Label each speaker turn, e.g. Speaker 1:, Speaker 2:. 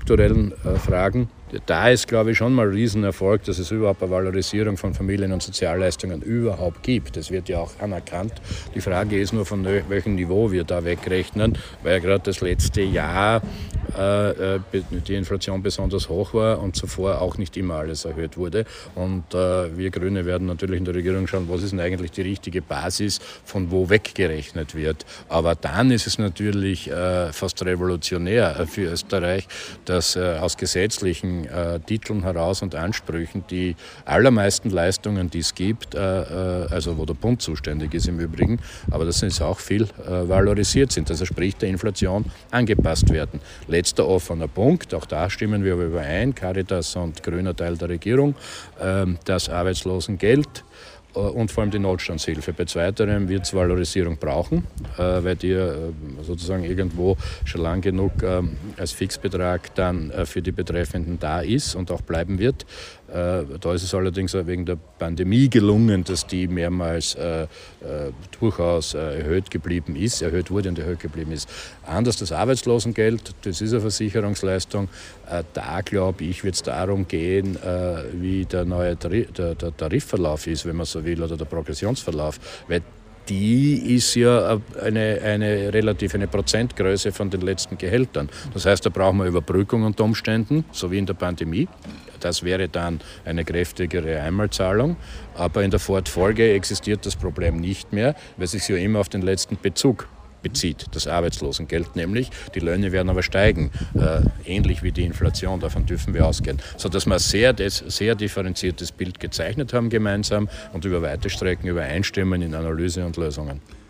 Speaker 1: strukturellen Fragen. Da ist, glaube ich, schon mal ein Riesenerfolg, dass es überhaupt eine Valorisierung von Familien- und Sozialleistungen überhaupt gibt. Das wird ja auch anerkannt. Die Frage ist nur, von welchem Niveau wir da wegrechnen, weil ja gerade das letzte Jahr die Inflation besonders hoch war und zuvor auch nicht immer alles erhöht wurde. Und wir Grüne werden natürlich in der Regierung schauen, was ist denn eigentlich die richtige Basis, von wo weggerechnet wird. Aber dann ist es natürlich fast revolutionär für Österreich, dass aus gesetzlichen Titeln heraus und Ansprüchen die allermeisten Leistungen, die es gibt, also wo der Bund zuständig ist im Übrigen, aber das ist auch viel valorisiert sind, also sprich der Inflation angepasst werden. Letzter offener Punkt, auch da stimmen wir aber überein, Caritas und grüner Teil der Regierung, das Arbeitslosengeld und vor allem die Notstandshilfe. Bei zweiterem wird es Valorisierung brauchen, weil die sozusagen irgendwo schon lang genug als Fixbetrag dann für die Betreffenden da ist und auch bleiben wird. Da ist es allerdings wegen der Pandemie gelungen, dass die mehrmals durchaus erhöht wurde und erhöht geblieben ist. Anders das Arbeitslosengeld, das ist eine Versicherungsleistung. Da, glaube ich, wird es darum gehen, wie der neue der Tarifverlauf ist, wenn man so will, oder der Progressionsverlauf. Weil die ist ja eine Prozentgröße von den letzten Gehältern. Das heißt, da brauchen wir Überbrückung unter Umständen, so wie in der Pandemie. Das wäre dann eine kräftigere Einmalzahlung. Aber in der Fortfolge existiert das Problem nicht mehr, weil es sich ja immer auf den letzten Bezug bezieht, das Arbeitslosengeld nämlich. Die Löhne werden aber steigen, ähnlich wie die Inflation, davon dürfen wir ausgehen. Sodass wir ein sehr differenziertes Bild gezeichnet haben gemeinsam und über weite Strecken übereinstimmen in Analyse und Lösungen.